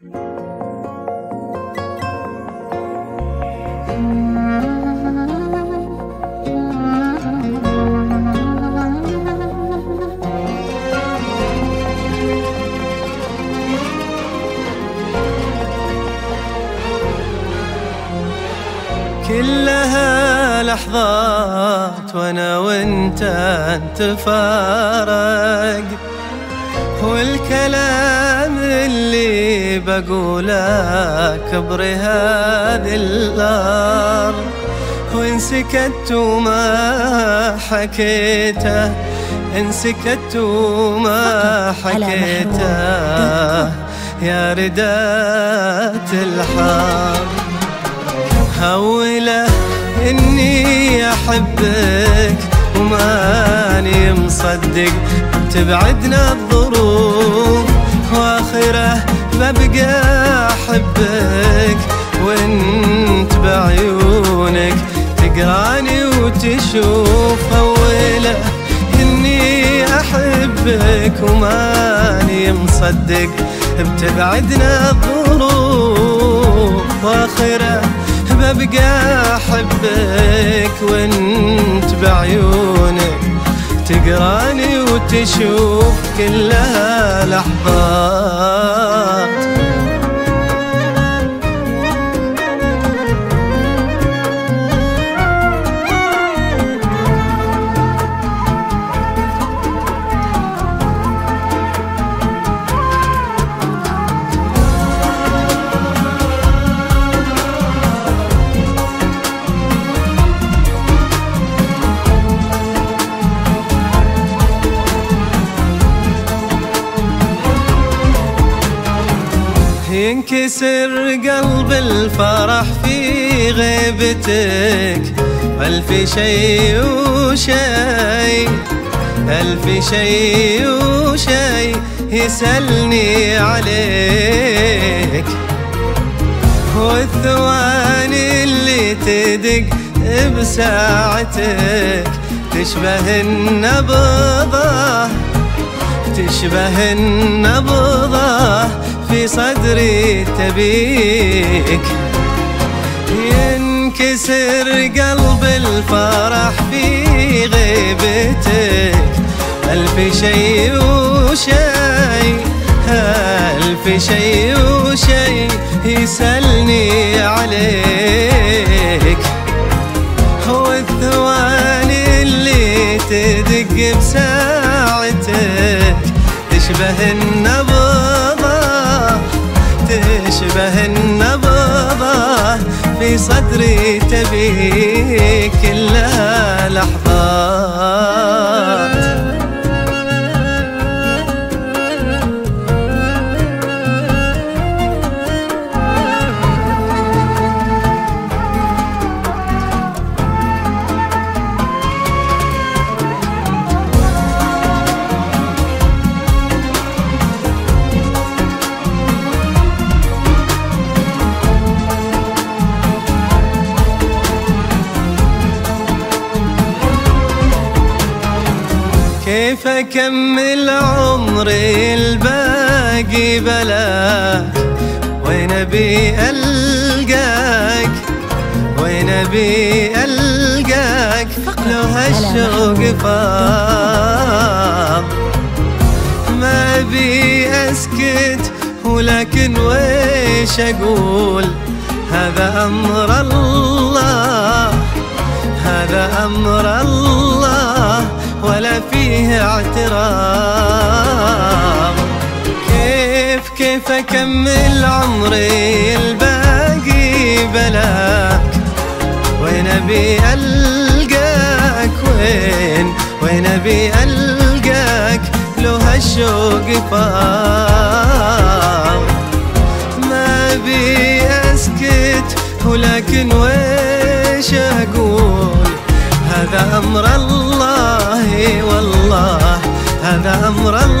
كلها لحظات وانا وانت نتفارق، والكلام اللي بقوله كبر هذه الارض، وان سكت وما حكيته، ان سكت وما حكيته يا ردات الحرب. هوله إني أحبك وماني مصدق، تبعدنا الظروف وآخره ببقى أحبك، وانت بعيونك تقراني وتشوف. هوله إني أحبك وماني مصدق، بتبعدنا الظروف وآخره ببقى أحبك، وانت بعيونك تقراني وتشوف. كلها لحظات ينكسر قلب الفرح في غيبتك، ألف شي وشي، ألف شي وشي يسألني عليك، والثواني اللي تدق بساعتك تشبه النبضة، تشبه النبضة في صدري تبيك. ينكسر قلب الفرح في غيبتك، ألف شي وشي، ألف شي وشي يسألني عليك، والثواني اللي تدق بساعتك تشبه النبضة، تشبه النبضة في صدري تبيك. كلها لحظات كيف أكمل عمري الباقي بلاك، وين أبي ألقاك، وين أبي ألقاك لو هالشوق فاض. ما أبي أسكت ولكن ويش أقول، هذا أمر الله، هذا أمر الله ولا فيه اعتراض. كيف أكمل عمري الباقي بلاك، وين أبي ألقاك، وين أبي ألقاك لو هالشوق فاض. ما أبي أسكت ولكن ويش أقول، هذا أمر الله والله، هذا أمر الله